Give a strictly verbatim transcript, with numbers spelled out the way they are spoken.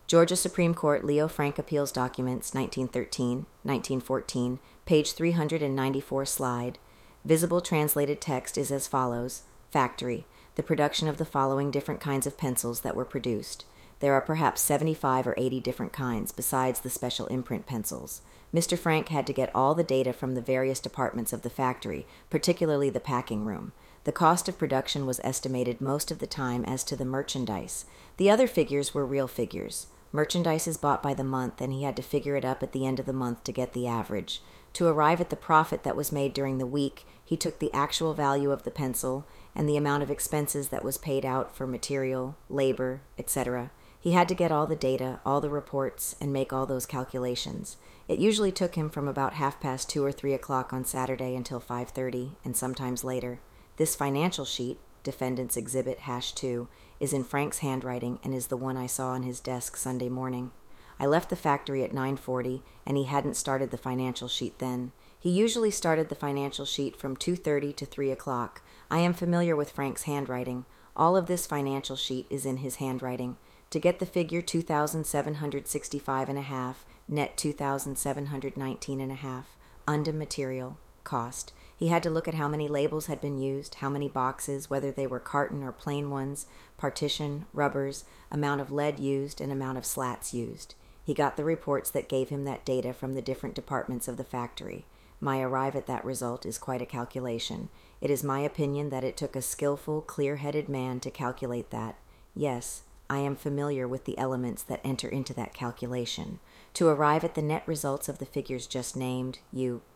Georgia Supreme Court Leo Frank Appeals Documents, nineteen thirteen, nineteen fourteen, page three hundred ninety-four slide. Visible translated text is as follows. Factory. The production of the following different kinds of pencils that were produced. There are perhaps seventy-five or eighty different kinds, besides the special imprint pencils. Mister Frank had to get all the data from the various departments of the factory, particularly the packing room. The cost of production was estimated most of the time as to the merchandise. The other figures were real figures. Merchandise is bought by the month, and he had to figure it up at the end of the month to get the average. To arrive at the profit that was made during the week, he took the actual value of the pencil and the amount of expenses that was paid out for material, labor, et cetera. He had to get all the data, all the reports, and make all those calculations. It usually took him from about half past two or three o'clock on Saturday until five thirty, and sometimes later. This financial sheet, Defendant's Exhibit Hash two, is in Frank's handwriting and is the one I saw on his desk Sunday morning. I left the factory at nine forty, and he hadn't started the financial sheet then. He usually started the financial sheet from two thirty to three o'clock. I am familiar with Frank's handwriting. All of this financial sheet is in his handwriting. To get the figure two thousand seven hundred sixty-five and a half, net two thousand seven hundred nineteen and a half, undem material, cost. He had to look at how many labels had been used, how many boxes, whether they were carton or plain ones, partition, rubbers, amount of lead used, and amount of slats used. He got the reports that gave him that data from the different departments of the factory. My arrive at that result is quite a calculation. It is my opinion that it took a skillful, clear-headed man to calculate that. Yes, I am familiar with the elements that enter into that calculation. To arrive at the net results of the figures just named, you